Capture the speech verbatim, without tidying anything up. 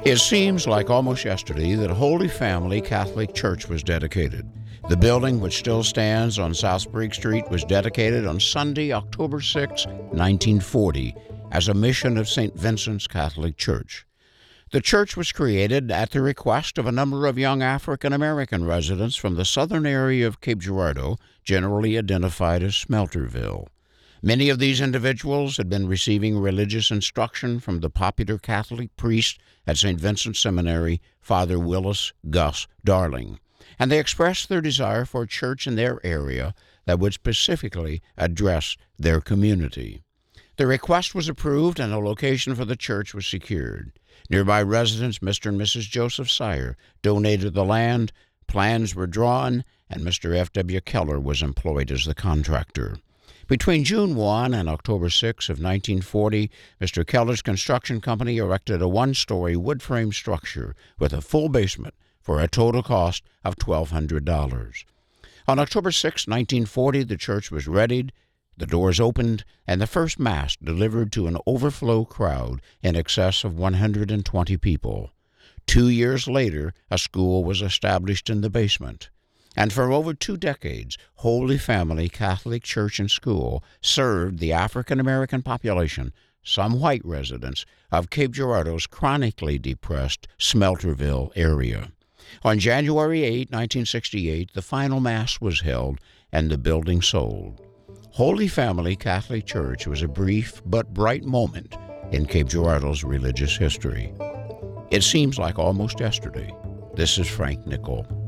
It seems like almost yesterday that Holy Family Catholic Church was dedicated. The building, which still stands on South Sprague Street, was dedicated on Sunday, October sixth, nineteen forty, as a mission of Saint Vincent's Catholic Church. The church was created at the request of a number of young African-American residents from the southern area of Cape Girardeau, generally identified as Smelterville. Many of these individuals had been receiving religious instruction from the popular Catholic priest at Saint Vincent Seminary, Father Willis Gus Darling, and they expressed their desire for a church in their area that would specifically address their community. The request was approved and a location for the church was secured. Nearby residents, Mister and Missus Joseph Sire, donated the land, plans were drawn, and Mister F W Keller was employed as the contractor. Between June first and October sixth of nineteen forty, Mister Keller's construction company erected a one-story wood-frame structure with a full basement for a total cost of twelve hundred dollars. On October sixth, nineteen forty, the church was readied, the doors opened, and the first Mass delivered to an overflow crowd in excess of one hundred twenty people. Two years later, a school was established in the basement. And for over two decades, Holy Family Catholic Church and School served the African-American population, some white residents, of Cape Girardeau's chronically depressed Smelterville area. On January eighth, nineteen sixty-eight, the final Mass was held and the building sold. Holy Family Catholic Church was a brief but bright moment in Cape Girardeau's religious history. It seems like almost yesterday. This is Frank Nickel.